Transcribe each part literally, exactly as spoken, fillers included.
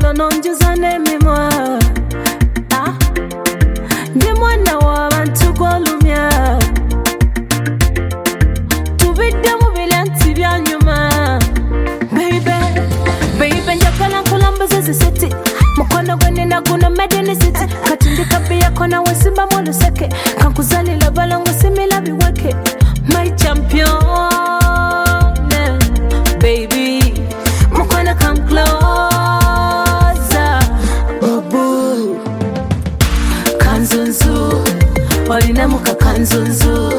kookelo n'onjuza n'emimwa. Ah, ndi mwana w'abantu gw'olumya. Tubidde mu bilyanti byanyuma. Baby, baby njagala nkulambuza zisiti. Mukono gwe nina guno made in city. Katindi kabi yako na wesimba mu luseke. Kankuzalira balangu simila biweke. My champion, baby. Mukono come closer. Babu Kanzunzu Olina muka kanzunzu.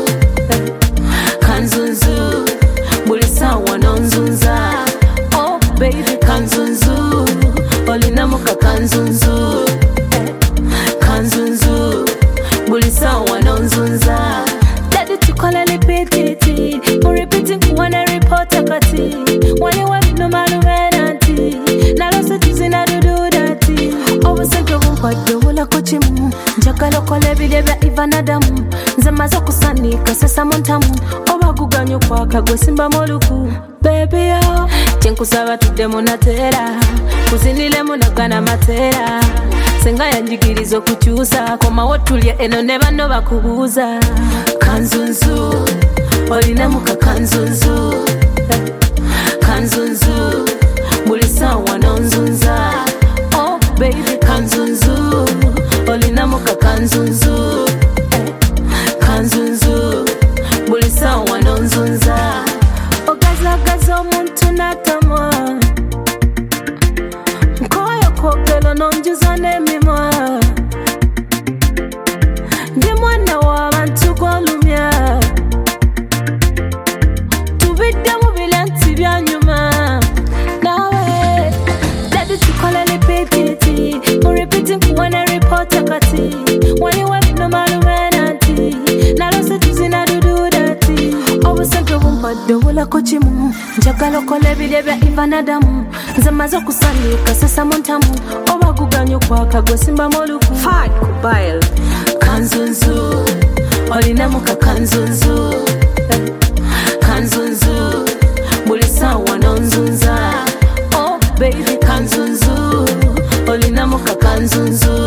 Kanzunzu buli sawa nonzunza. Oh baby kanzunzu Olina muka kanzunzu. Kanzunzu buli sawa nonzunza. Daddy tukola lipititi. Muripiti kuwana ripota kati. Wani wani no malumenanti. Nalose tuzina dudu dati. Obusente bumpadde wula kuchimu. Njagala kola ebirye bya Ivanadamu. Nze maze kusanika sesa montamu. Obaguganya kwaka gwe simba moluku. Baby yo kyenkusaba tudde munatera. Kuzinile munagana matera. Senga yanjigiriza okukyusa. Komawo tulye eno ne banno bakubuuza. Kanzunzu Olina muka kanzunzu. Kanzunzu buli sawa nonzunza. Oh baby kanzunzu Olina muka kanzunzu. Kanzunzu buli sawa nonzunza. Ogazagaza omuntu n'atamwa. Nkoyo kookelo n'onjuza n'emimwa. Ndi mwana w'abantu gw'olumya. Tubidde mu bilyanti byanyuma. Nawe daddy tukola lipititi. Muripiti nkuwana ripota kati. Wani wani no malumenanti. Nalose tuzina dudu dati. Obusente bumpadde wula kuchimu. Njagala kola ebirye bya Ivanadamu. Nze maze kusandika sesa montamu. Obaguganya kwaka gwe simba moluku. Fad Kubail Kanzunzu Olina muka kanzunzu. Kanzunzu buli sawa nonzunza. Oh baby kanzunzu Olina muka kanzunzu.